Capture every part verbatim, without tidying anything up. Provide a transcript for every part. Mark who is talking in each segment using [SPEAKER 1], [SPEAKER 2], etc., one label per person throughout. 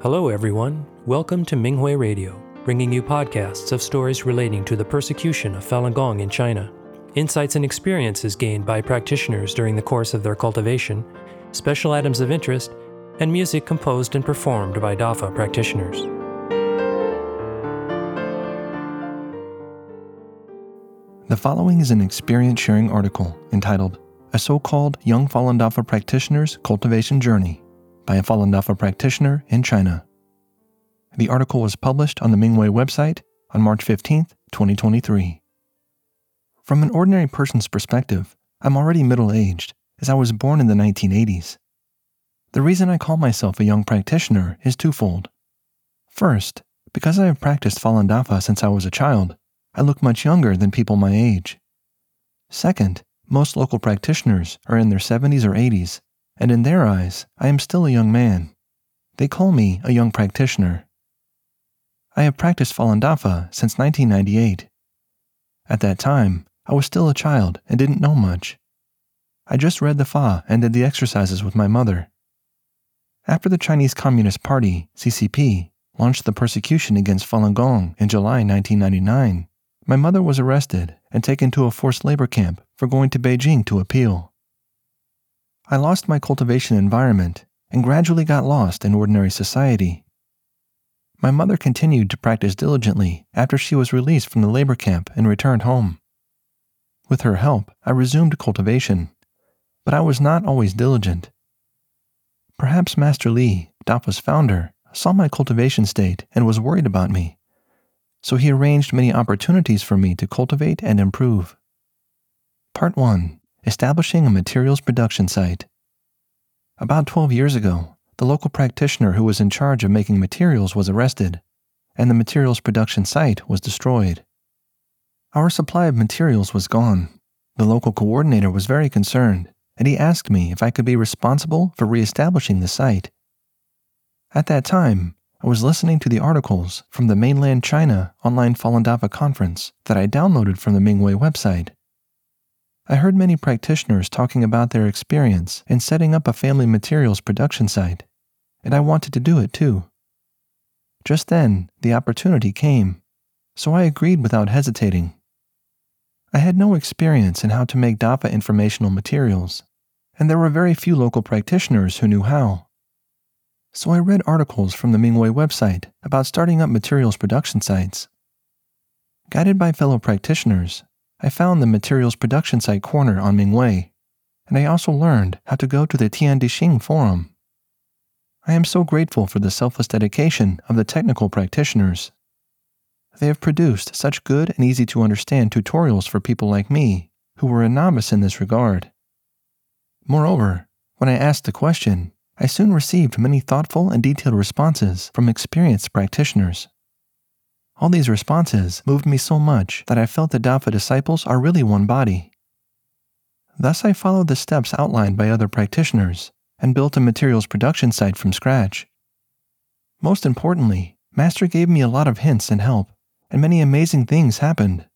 [SPEAKER 1] Hello everyone, welcome to Minghui Radio, bringing you podcasts of stories relating to the persecution of Falun Gong in China, insights and experiences gained by practitioners during the course of their cultivation, special items of interest, and music composed and performed by Dafa practitioners.
[SPEAKER 2] The following is an experience-sharing article entitled A So-Called Young Falun Dafa Practitioner's Cultivation Journey by a Falun Dafa practitioner in China. The article was published on the Minghui website on March fifteenth, twenty twenty-three. From an ordinary person's perspective, I'm already middle-aged, as I was born in the nineteen eighties. The reason I call myself a young practitioner is twofold. First, because I have practiced Falun Dafa since I was a child, I look much younger than people my age. Second, most local practitioners are in their seventies or eighties, and in their eyes, I am still a young man. They call me a young practitioner. I have practiced Falun Dafa since nineteen ninety-eight. At that time, I was still a child and didn't know much. I just read the Fa and did the exercises with my mother. After the Chinese Communist Party, C C P, launched the persecution against Falun Gong in July nineteen ninety-nine, my mother was arrested and taken to a forced labor camp for going to Beijing to appeal. I lost my cultivation environment and gradually got lost in ordinary society. My mother continued to practice diligently after she was released from the labor camp and returned home. With her help, I resumed cultivation, but I was not always diligent. Perhaps Master Li, Dafa's founder, saw my cultivation state and was worried about me, so he arranged many opportunities for me to cultivate and improve. Part one. Establishing a materials production site. About twelve years ago, the local practitioner who was in charge of making materials was arrested, and the materials production site was destroyed. Our supply of materials was gone. The local coordinator was very concerned, and he asked me if I could be responsible for re-establishing the site. At that time, I was listening to the articles from the Mainland China Online Falun Dafa Conference that I downloaded from the Minghui website. I heard many practitioners talking about their experience in setting up a family materials production site, and I wanted to do it too. Just then, the opportunity came, so I agreed without hesitating. I had no experience in how to make Dafa informational materials, and there were very few local practitioners who knew how. So I read articles from the Minghui website about starting up materials production sites. Guided by fellow practitioners, I found the materials production site corner on Minghui, and I also learned how to go to the Tiandixing forum. I am so grateful for the selfless dedication of the technical practitioners. They have produced such good and easy to understand tutorials for people like me, who were a novice in this regard. Moreover, when I asked the question, I soon received many thoughtful and detailed responses from experienced practitioners. All these responses moved me so much that I felt the Dafa disciples are really one body. Thus I followed the steps outlined by other practitioners and built a materials production site from scratch. Most importantly, Master gave me a lot of hints and help, and many amazing things happened.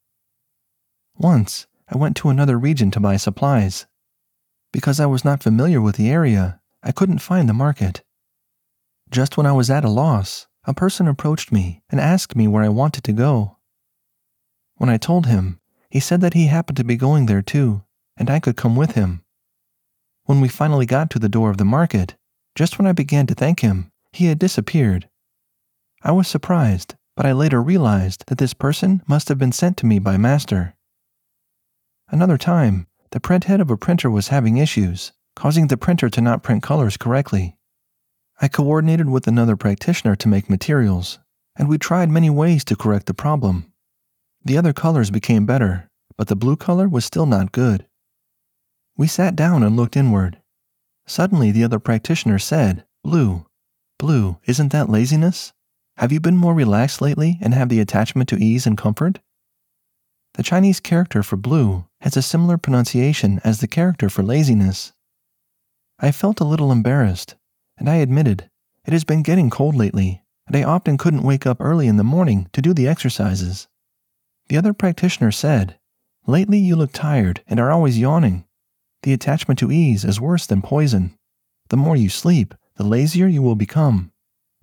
[SPEAKER 2] Once, I went to another region to buy supplies. Because I was not familiar with the area, I couldn't find the market. Just when I was at a loss, a person approached me and asked me where I wanted to go. When I told him, he said that he happened to be going there too, and I could come with him. When we finally got to the door of the market, just when I began to thank him, he had disappeared. I was surprised, but I later realized that this person must have been sent to me by Master. Another time, the printhead of a printer was having issues, causing the printer to not print colors correctly. I coordinated with another practitioner to make materials, and we tried many ways to correct the problem. The other colors became better, but the blue color was still not good. We sat down and looked inward. Suddenly the other practitioner said, "Blue, blue, isn't that laziness? Have you been more relaxed lately and have the attachment to ease and comfort?" The Chinese character for blue has a similar pronunciation as the character for laziness. I felt a little embarrassed, and I admitted, it has been getting cold lately, and I often couldn't wake up early in the morning to do the exercises. The other practitioner said, "Lately you look tired and are always yawning. The attachment to ease is worse than poison. The more you sleep, the lazier you will become.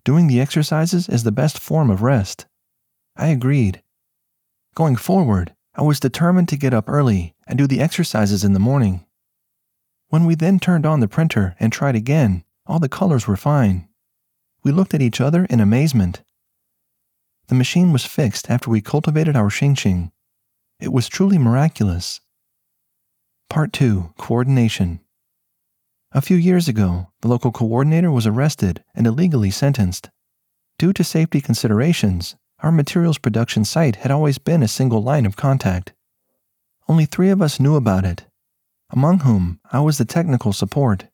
[SPEAKER 2] Doing the exercises is the best form of rest. I agreed. Going forward, I was determined to get up early and do the exercises in the morning. When we then turned on the printer and tried again, all the colors were fine. We looked at each other in amazement. The machine was fixed after we cultivated our Xingqing. It was truly miraculous. Part two. Coordination. A few years ago, the local coordinator was arrested and illegally sentenced. Due to safety considerations, our materials production site had always been a single line of contact. Only three of us knew about it, among whom I was the technical support.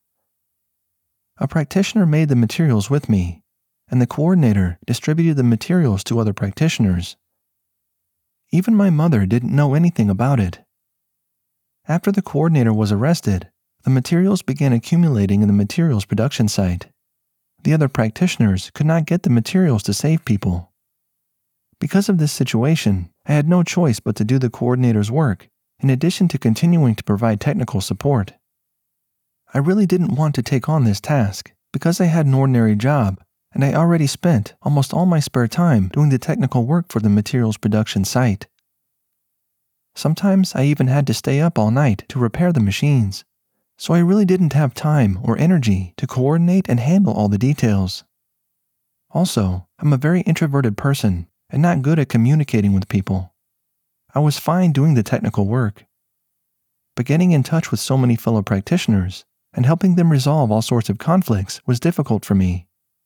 [SPEAKER 2] A practitioner made the materials with me, and the coordinator distributed the materials to other practitioners. Even my mother didn't know anything about it. After the coordinator was arrested, the materials began accumulating in the materials production site. The other practitioners could not get the materials to save people. Because of this situation, I had no choice but to do the coordinator's work, in addition to continuing to provide technical support. I really didn't want to take on this task because I had an ordinary job, and I already spent almost all my spare time doing the technical work for the materials production site. Sometimes I even had to stay up all night to repair the machines, so I really didn't have time or energy to coordinate and handle all the details. Also, I'm a very introverted person and not good at communicating with people. I was fine doing the technical work, but getting in touch with so many fellow practitioners and helping them resolve all sorts of conflicts was difficult for me.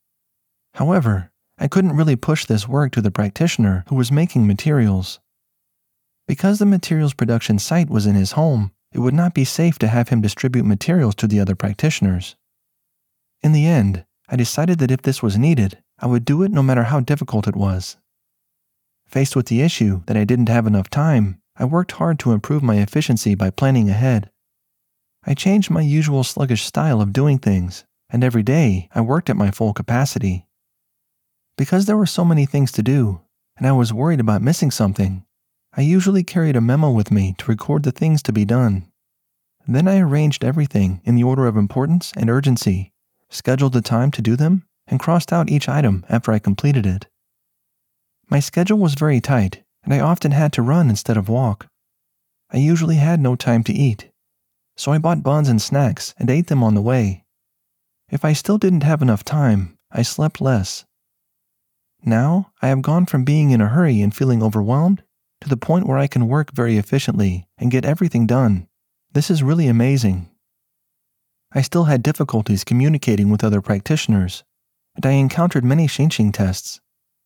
[SPEAKER 2] However, I couldn't really push this work to the practitioner who was making materials. Because the materials production site was in his home, it would not be safe to have him distribute materials to the other practitioners. In the end, I decided that if this was needed, I would do it no matter how difficult it was. Faced with the issue that I didn't have enough time, I worked hard to improve my efficiency by planning ahead. I changed my usual sluggish style of doing things, and every day I worked at my full capacity. Because there were so many things to do, and I was worried about missing something, I usually carried a memo with me to record the things to be done. Then I arranged everything in the order of importance and urgency, scheduled the time to do them, and crossed out each item after I completed it. My schedule was very tight, and I often had to run instead of walk. I usually had no time to eat, so I bought buns and snacks and ate them on the way. If I still didn't have enough time, I slept less. Now, I have gone from being in a hurry and feeling overwhelmed to the point where I can work very efficiently and get everything done. This is really amazing. I still had difficulties communicating with other practitioners, and I encountered many Xingqing tests.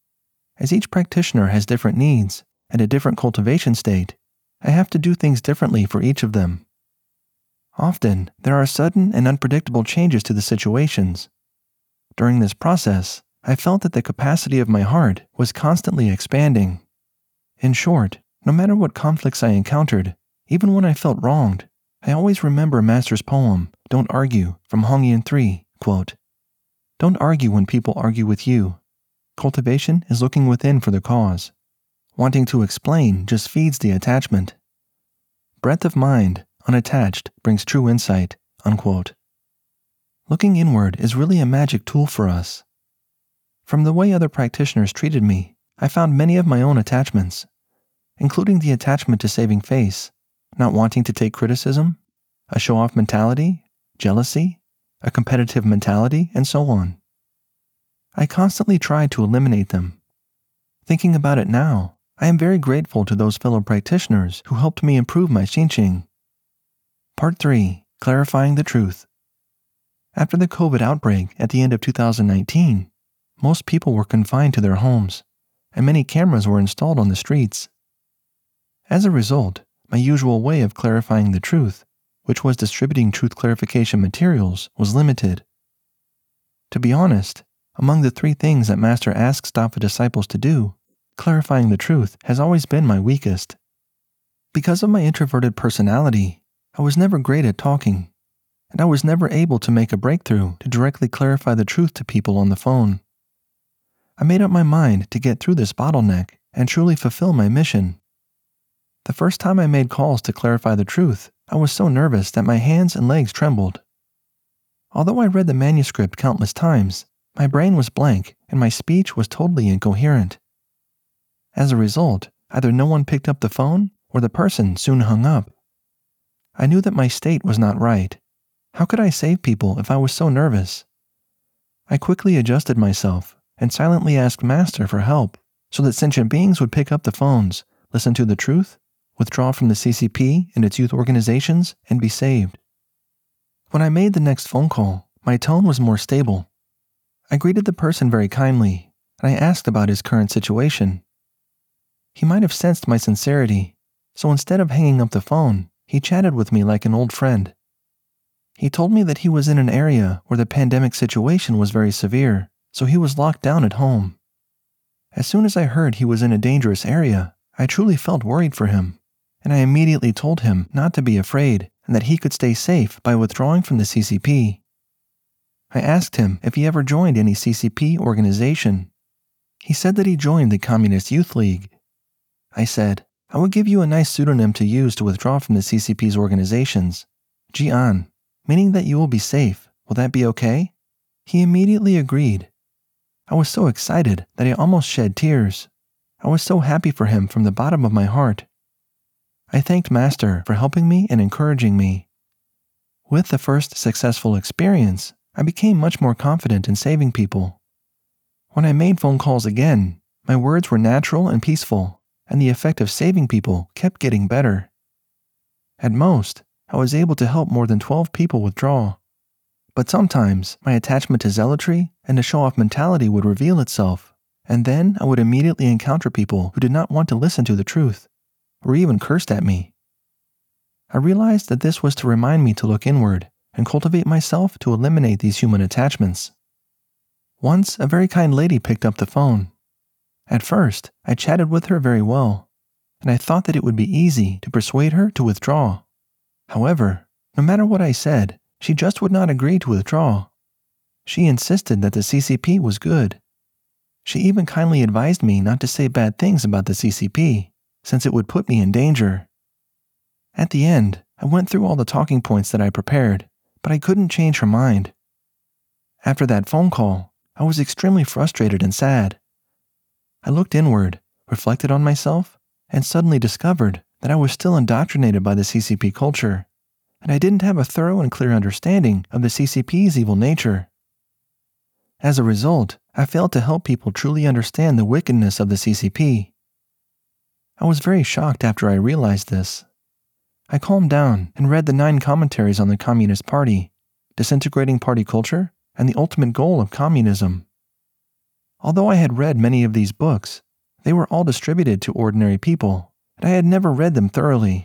[SPEAKER 2] As each practitioner has different needs and a different cultivation state, I have to do things differently for each of them. Often, there are sudden and unpredictable changes to the situations. During this process, I felt that the capacity of my heart was constantly expanding. In short, no matter what conflicts I encountered, even when I felt wronged, I always remember Master's poem, Don't Argue, from Hongyan three, quote, "Don't argue when people argue with you. Cultivation is looking within for the cause. Wanting to explain just feeds the attachment. Breadth of mind, unattached, brings true insight," unquote. Looking inward is really a magic tool for us. From the way other practitioners treated me, I found many of my own attachments, including the attachment to saving face, not wanting to take criticism, a show-off mentality, jealousy, a competitive mentality, and so on. I constantly tried to eliminate them. Thinking about it now, I am very grateful to those fellow practitioners who helped me improve my Xingqing. Part three. Clarifying the Truth. After the COVID outbreak at the end of two thousand nineteen, most people were confined to their homes, and many cameras were installed on the streets. As a result, my usual way of clarifying the truth, which was distributing truth clarification materials, was limited. To be honest, among the three things that Master asks Dafa disciples to do, clarifying the truth has always been my weakest. Because of my introverted personality, I was never great at talking, and I was never able to make a breakthrough to directly clarify the truth to people on the phone. I made up my mind to get through this bottleneck and truly fulfill my mission. The first time I made calls to clarify the truth, I was so nervous that my hands and legs trembled. Although I read the manuscript countless times, My brain was blank and my speech was totally incoherent. As a result, either no one picked up the phone or the person soon hung up. I knew that my state was not right. How could I save people if I was so nervous? I quickly adjusted myself and silently asked Master for help so that sentient beings would pick up the phones, listen to the truth, withdraw from the C C P and its youth organizations, and be saved. When I made the next phone call, my tone was more stable. I greeted the person very kindly, and I asked about his current situation. He might have sensed my sincerity, so instead of hanging up the phone, he chatted with me like an old friend. He told me that he was in an area where the pandemic situation was very severe, so he was locked down at home. As soon as I heard he was in a dangerous area, I truly felt worried for him, and I immediately told him not to be afraid and that he could stay safe by withdrawing from the C C P. I asked him if he ever joined any C C P organization. He said that he joined the Communist Youth League. I said, I would give you a nice pseudonym to use to withdraw from the C C P's organizations, Jian, meaning that you will be safe. Will that be okay? He immediately agreed. I was so excited that I almost shed tears. I was so happy for him from the bottom of my heart. I thanked Master for helping me and encouraging me. With the first successful experience, I became much more confident in saving people. When I made phone calls again, my words were natural and peaceful, and the effect of saving people kept getting better. At most, I was able to help more than twelve people withdraw. But sometimes, my attachment to zealotry and a show-off mentality would reveal itself, and then I would immediately encounter people who did not want to listen to the truth, or even cursed at me. I realized that this was to remind me to look inward and cultivate myself to eliminate these human attachments. Once, a very kind lady picked up the phone. At first, I chatted with her very well, and I thought that it would be easy to persuade her to withdraw. However, no matter what I said, she just would not agree to withdraw. She insisted that the C C P was good. She even kindly advised me not to say bad things about the C C P, since it would put me in danger. At the end, I went through all the talking points that I prepared, but I couldn't change her mind. After that phone call, I was extremely frustrated and sad. I looked inward, reflected on myself, and suddenly discovered that I was still indoctrinated by the C C P culture, and I didn't have a thorough and clear understanding of the C C P's evil nature. As a result, I failed to help people truly understand the wickedness of the C C P. I was very shocked after I realized this. I calmed down and read the nine commentaries on the Communist Party, disintegrating party culture, and the ultimate goal of communism. Although I had read many of these books, they were all distributed to ordinary people, and I had never read them thoroughly.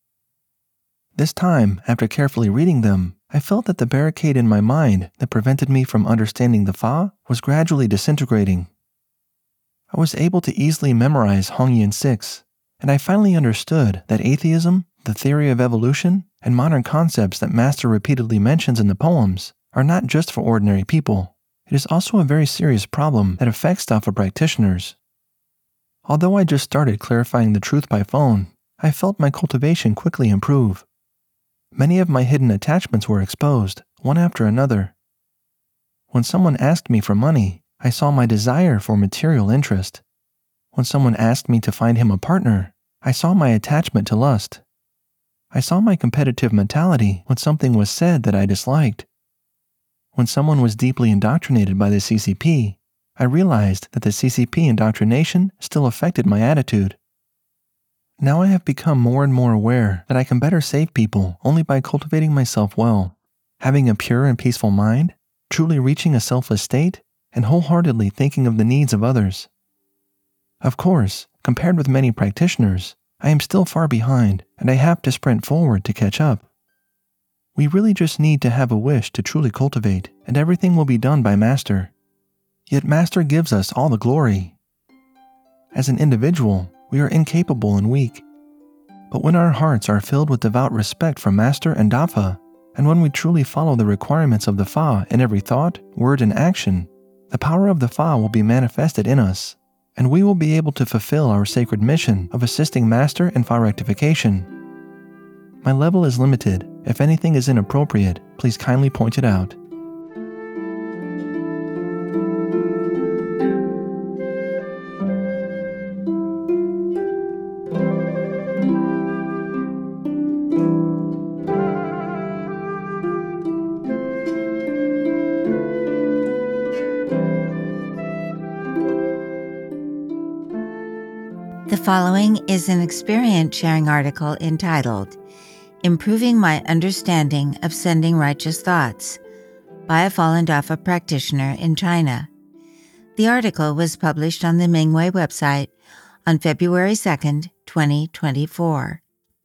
[SPEAKER 2] This time, after carefully reading them, I felt that the barricade in my mind that prevented me from understanding the Fa was gradually disintegrating. I was able to easily memorize Hongyan six, and I finally understood that atheism, the theory of evolution, and modern concepts that Master repeatedly mentions in the poems are not just for ordinary people. It is also a very serious problem that affects Dafa practitioners. Although I just started clarifying the truth by phone, I felt my cultivation quickly improve. Many of my hidden attachments were exposed, one after another. When someone asked me for money, I saw my desire for material interest. When someone asked me to find him a partner, I saw my attachment to lust. I saw my competitive mentality when something was said that I disliked. When someone was deeply indoctrinated by the C C P, I realized that the C C P indoctrination still affected my attitude. Now I have become more and more aware that I can better save people only by cultivating myself well, having a pure and peaceful mind, truly reaching a selfless state, and wholeheartedly thinking of the needs of others. Of course, compared with many practitioners, I am still far behind, and I have to sprint forward to catch up. We really just need to have a wish to truly cultivate, and everything will be done by Master. Yet Master gives us all the glory. As an individual, we are incapable and weak. But when our hearts are filled with devout respect for Master and Dafa, and when we truly follow the requirements of the Fa in every thought, word, and action, the power of the Fa will be manifested in us, and we will be able to fulfill our sacred mission of assisting Master in Fa rectification. My level is limited. If anything is inappropriate, please kindly point it out.
[SPEAKER 3] following is an experience sharing article entitled Improving My Understanding of Sending Righteous Thoughts by a Falun Dafa practitioner in China. The article was published on the Minghui website on February second, twenty twenty-four.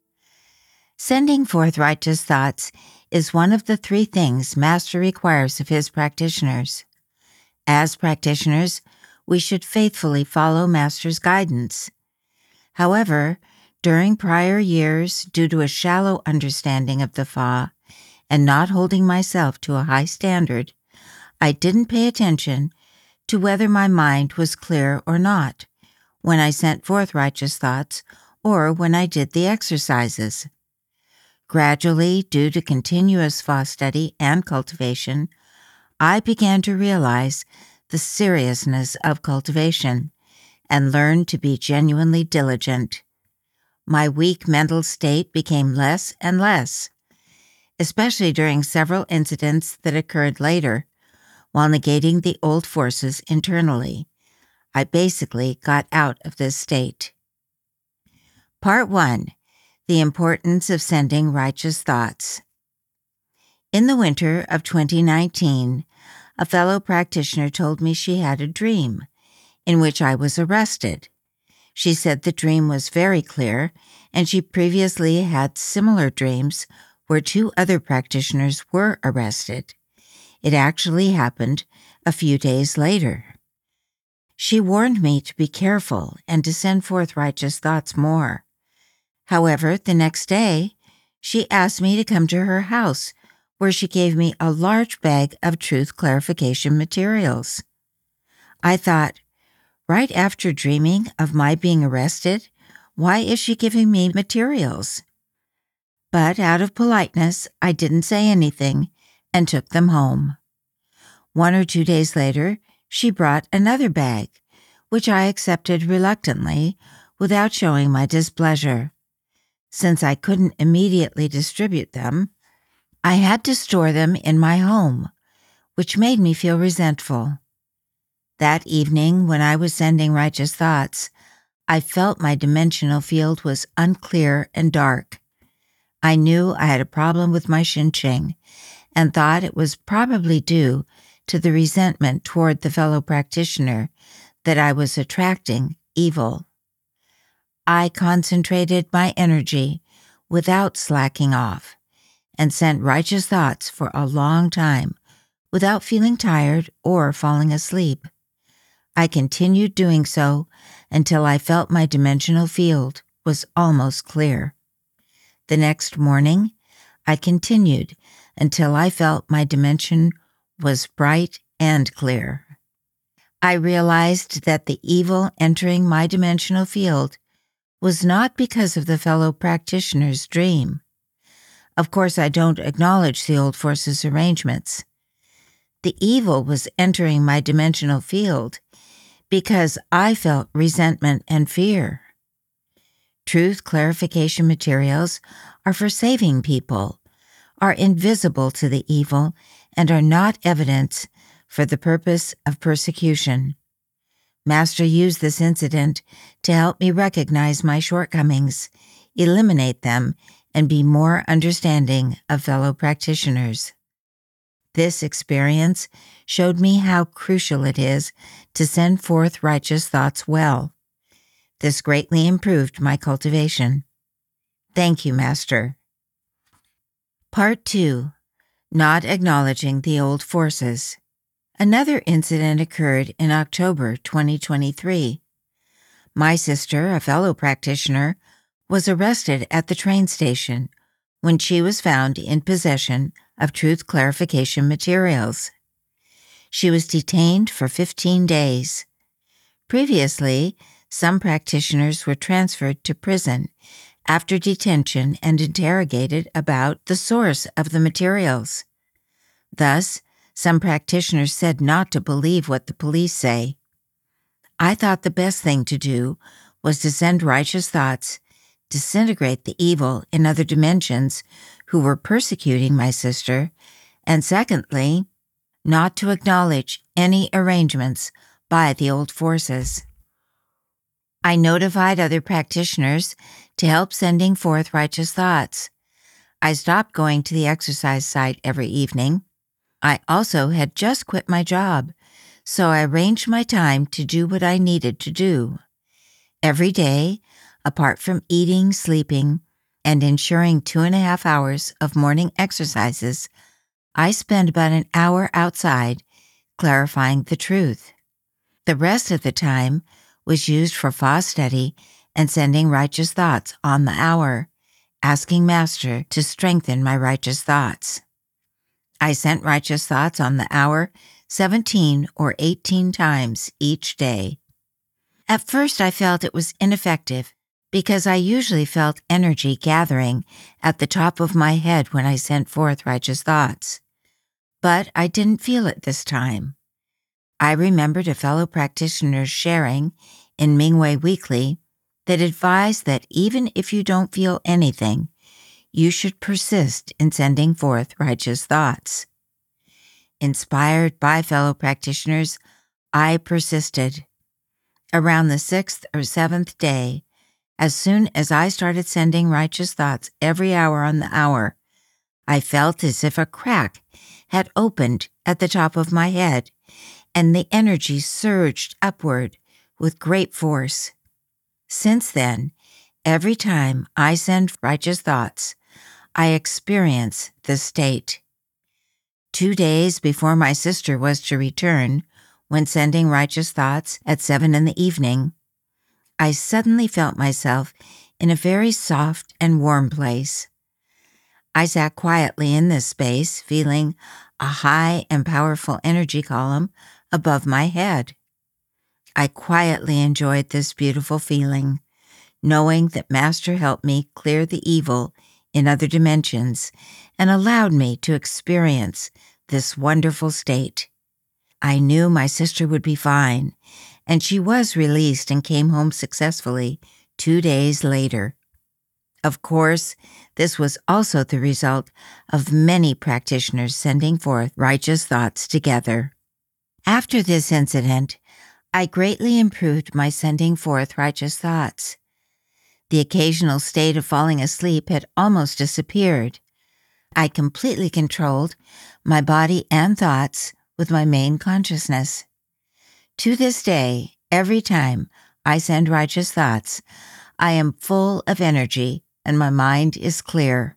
[SPEAKER 3] Sending forth righteous thoughts is one of the three things Master requires of his practitioners. As practitioners, we should faithfully follow Master's guidance. However, during prior years, due to a shallow understanding of the Fa and not holding myself to a high standard, I didn't pay attention to whether my mind was clear or not when I sent forth righteous thoughts or when I did the exercises. Gradually, due to continuous Fa study and cultivation, I began to realize the seriousness of cultivation and learned to be genuinely diligent. My weak mental state became less and less, especially during several incidents that occurred later while negating the old forces internally. I basically got out of this state. Part one. The importance of sending righteous thoughts. In the winter of twenty nineteen, a fellow practitioner told me she had a dream in which I was arrested. She said the dream was very clear, and she previously had similar dreams where two other practitioners were arrested. It actually happened a few days later. She warned me to be careful and to send forth righteous thoughts more. However, the next day, she asked me to come to her house, where she gave me a large bag of truth clarification materials. I thought, right after dreaming of my being arrested, why is she giving me materials? But out of politeness, I didn't say anything and took them home. One or two days later, she brought another bag, which I accepted reluctantly without showing my displeasure. Since I couldn't immediately distribute them, I had to store them in my home, which made me feel resentful. That evening, when I was sending righteous thoughts, I felt my dimensional field was unclear and dark. I knew I had a problem with my Xinqing and thought it was probably due to the resentment toward the fellow practitioner that I was attracting evil. I concentrated my energy without slacking off and sent righteous thoughts for a long time without feeling tired or falling asleep. I continued doing so until I felt my dimensional field was almost clear. The next morning, I continued until I felt my dimension was bright and clear. I realized that the evil entering my dimensional field was not because of the fellow practitioner's dream. Of course, I don't acknowledge the old forces' arrangements. The evil was entering my dimensional field because I felt resentment and fear. Truth clarification materials are for saving people, are invisible to the evil, and are not evidence for the purpose of persecution. Master used this incident to help me recognize my shortcomings, eliminate them, and be more understanding of fellow practitioners. This experience showed me how crucial it is to send forth righteous thoughts well. This greatly improved my cultivation. Thank you, Master. Part two. Not acknowledging the old forces. Another incident occurred in October twenty twenty-three. My sister, a fellow practitioner, was arrested at the train station when she was found in possession of truth clarification materials. She was detained for fifteen days. Previously, some practitioners were transferred to prison after detention and interrogated about the source of the materials. Thus, some practitioners said not to believe what the police say. I thought the best thing to do was to send righteous thoughts, disintegrate the evil in other dimensions who were persecuting my sister, and secondly, not to acknowledge any arrangements by the old forces. I notified other practitioners to help sending forth righteous thoughts. I stopped going to the exercise site every evening. I also had just quit my job, so I arranged my time to do what I needed to do. Every day, apart from eating, sleeping, and ensuring two and a half hours of morning exercises, I spend about an hour outside clarifying the truth. The rest of the time was used for Fa study and sending righteous thoughts on the hour, asking Master to strengthen my righteous thoughts. I sent righteous thoughts on the hour seventeen or eighteen times each day. At first I felt it was ineffective because I usually felt energy gathering at the top of my head when I sent forth righteous thoughts. But I didn't feel it this time. I remembered a fellow practitioner sharing in Minghui Weekly that advised that even if you don't feel anything, you should persist in sending forth righteous thoughts. Inspired by fellow practitioners, I persisted. Around the sixth or seventh day, as soon as I started sending righteous thoughts every hour on the hour, I felt as if a crack had opened at the top of my head, and the energy surged upward with great force. Since then, every time I send righteous thoughts, I experience this state. Two days before my sister was to return, when sending righteous thoughts at seven in the evening, I suddenly felt myself in a very soft and warm place. I sat quietly in this space, feeling a high and powerful energy column above my head. I quietly enjoyed this beautiful feeling, knowing that Master helped me clear the evil in other dimensions and allowed me to experience this wonderful state. I knew my sister would be fine, and she was released and came home successfully two days later. Of course, this was also the result of many practitioners sending forth righteous thoughts together. After this incident, I greatly improved my sending forth righteous thoughts. The occasional state of falling asleep had almost disappeared. I completely controlled my body and thoughts with my main consciousness. To this day, every time I send righteous thoughts, I am full of energy and my mind is clear.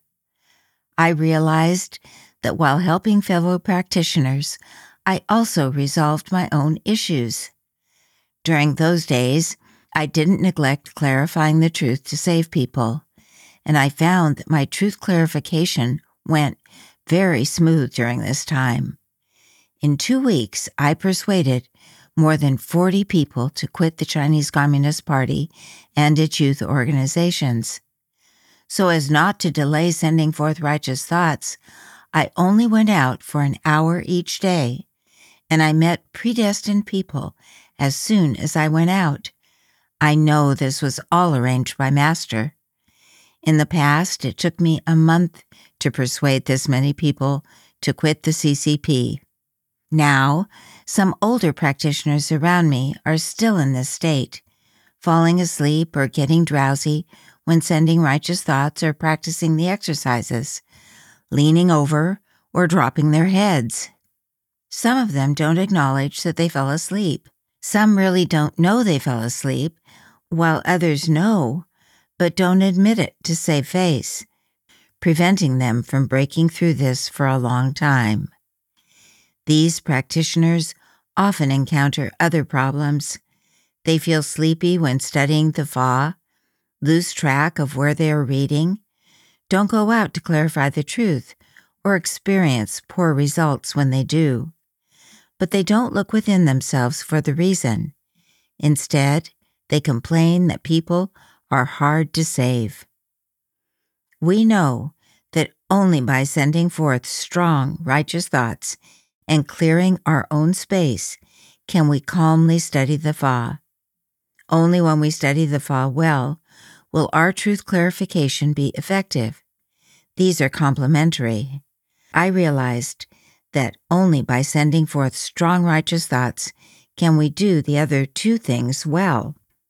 [SPEAKER 3] I realized that while helping fellow practitioners, I also resolved my own issues. During those days, I didn't neglect clarifying the truth to save people, and I found that my truth clarification went very smooth during this time. In two weeks, I persuaded more than forty people to quit the Chinese Communist Party and its youth organizations. So as not to delay sending forth righteous thoughts, I only went out for an hour each day, and I met predestined people as soon as I went out. I know this was all arranged by Master. In the past, it took me a month to persuade this many people to quit the C C P. Now, some older practitioners around me are still in this state, falling asleep or getting drowsy when sending righteous thoughts or practicing the exercises, leaning over or dropping their heads. Some of them don't acknowledge that they fell asleep. Some really don't know they fell asleep, while others know, but don't admit it to save face, preventing them from breaking through this for a long time. These practitioners often encounter other problems. They feel sleepy when studying the Fa, lose track of where they are reading, don't go out to clarify the truth, or experience poor results when they do. But they don't look within themselves for the reason. Instead, they complain that people are hard to save. We know that only by sending forth strong, righteous thoughts and clearing our own space can we calmly study the Fa. Only when we study the Fa well will our truth clarification be effective. These are complementary. I realized that only by sending forth strong righteous thoughts can we do the other two things well.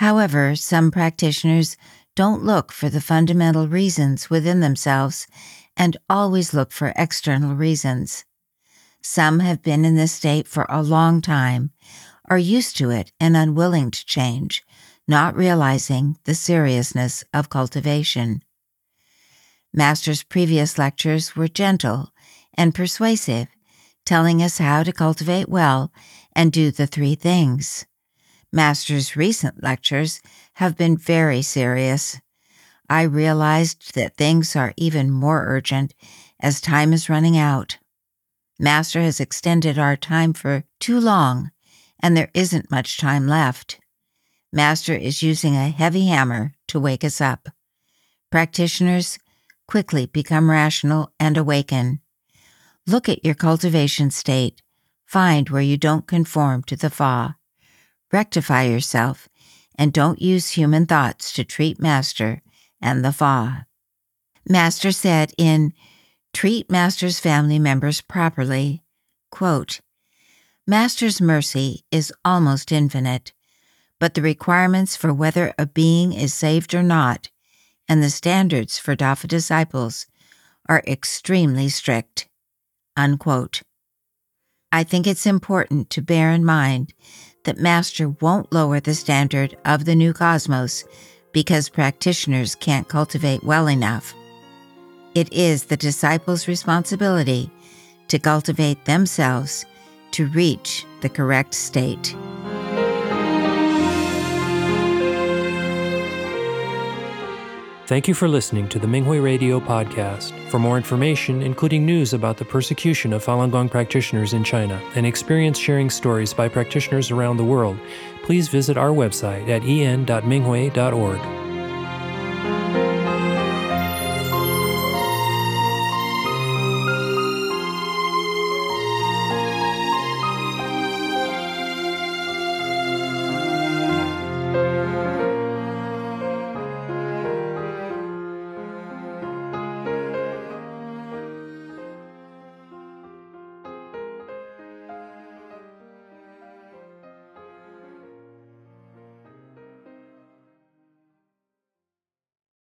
[SPEAKER 3] However, some practitioners don't look for the fundamental reasons within themselves and always look for external reasons. Some have been in this state for a long time, are used to it and unwilling to change, not realizing the seriousness of cultivation. Master's previous lectures were gentle and persuasive, telling us how to cultivate well and do the three things. Master's recent lectures have been very serious. I realized that things are even more urgent as time is running out. Master has extended our time for too long, and there isn't much time left. Master is using a heavy hammer to wake us up. Practitioners, quickly become rational and awaken. Look at your cultivation state. Find where you don't conform to the Fa. Rectify yourself, and don't use human thoughts to treat Master and the Fa. Master said in Treat Master's Family Members Properly, quote, Master's mercy is almost infinite, but the requirements for whether a being is saved or not, and the standards for Dafa disciples, are extremely strict. Unquote. I think it's important to bear in mind that Master won't lower the standard of the new cosmos because practitioners can't cultivate well enough. It is the disciples' responsibility to cultivate themselves to reach the correct state.
[SPEAKER 1] Thank you for listening to the Minghui Radio podcast. For more information, including news about the persecution of Falun Gong practitioners in China and experience-sharing stories by practitioners around the world, please visit our website at e n dot minghui dot org.